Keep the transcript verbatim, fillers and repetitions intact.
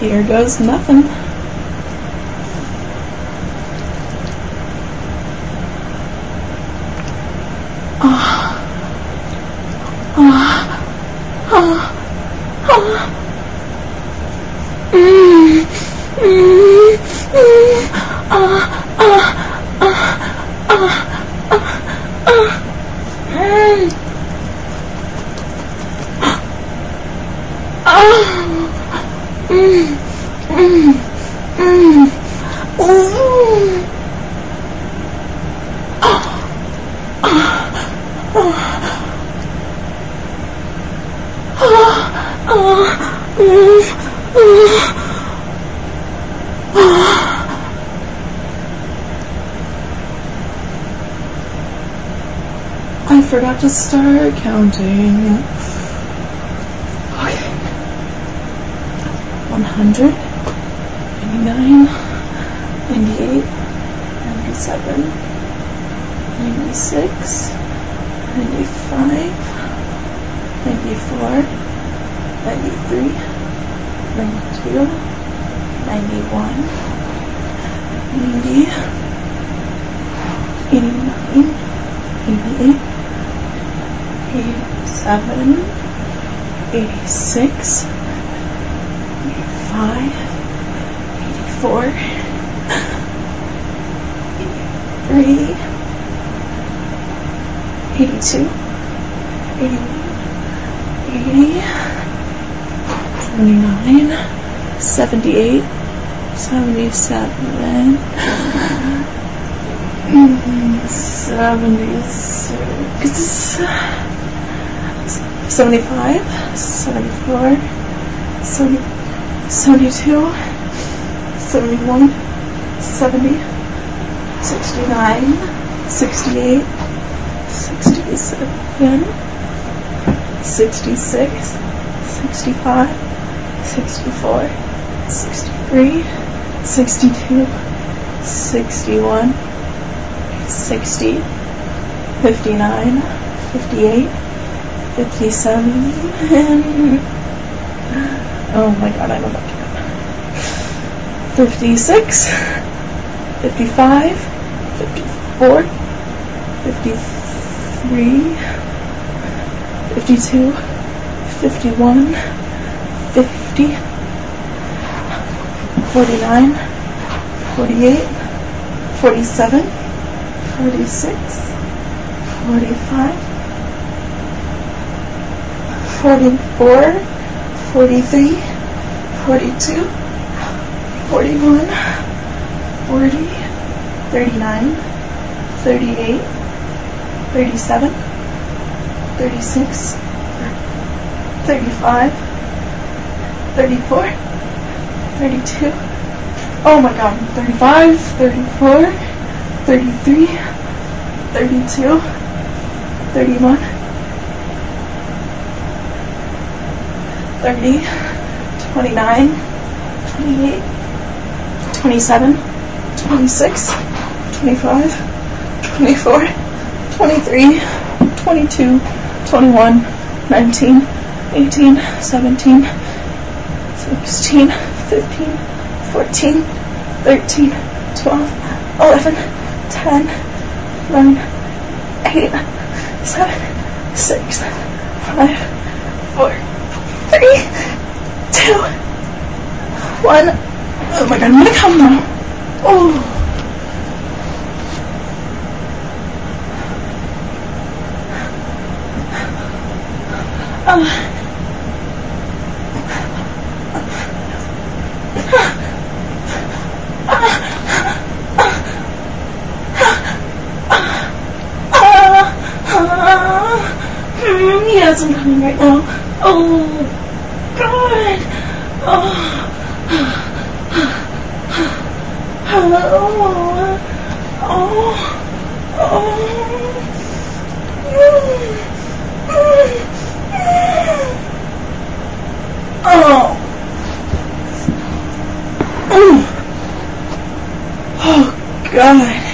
Here goes nothing. Ah. Ah. Ah. Ah. Mm. Mm. Mm. Ah. Ah. Ah. Ah. Ah. Ah. Mm. Ah. Mm. Mm. Mm. Mm. Ah. Ah. Ah. I forgot to start counting. Okay. one hundred, ninety-nine, ninety-eight, ninety-seven, ninety-six, ninety-five, ninety-four, ninety-three, ninety-two, ninety-one, eighty, eighty-nine, eighty-eight, eighty-seven, eighty-six, eighty-five, eighty-four, eighty-three, eighty-two, eighty-one, eighty, seventy-nine, seventy-eight, seventy-seven, seventy-six, seventy-five, seventy-four, seventy, seventy-two, seventy-one, seventy, sixty-nine, sixty-eight, sixty-seven, sixty-six, sixty-five, sixty-four, sixty-three, sixty-two, sixty-one, sixty, fifty-nine, fifty-eight, fifty-seven, and oh my god, I don't know what to do. fifty-six, fifty-five, fifty-four, fifty-three, fifty-two, fifty-one, fifty, forty-nine, forty-eight, forty-seven, forty-six, forty-five, forty-four, forty-three, forty-two, forty-one, forty, thirty-nine, thirty-eight, thirty-seven, thirty-six, thirty-five, thirty-four, thirty-two, oh my god, thirty-five, thirty-four, thirty-three, thirty-two, thirty-one, thirty, twenty-nine, twenty-eight, twenty-seven, twenty-six, twenty-five, twenty-four, twenty-three, twenty-two, twenty-one, nineteen, eighteen, seventeen, sixteen, fifteen, fourteen, thirteen, twelve, eleven, ten, nine, eight, seven, six, five, four, three, two, one. Oh my god, I'm gonna come now. Oh. Uh. Yes, I'm coming right now. Oh, God. Oh. Hello. Oh. Oh. Oh. Oh, God.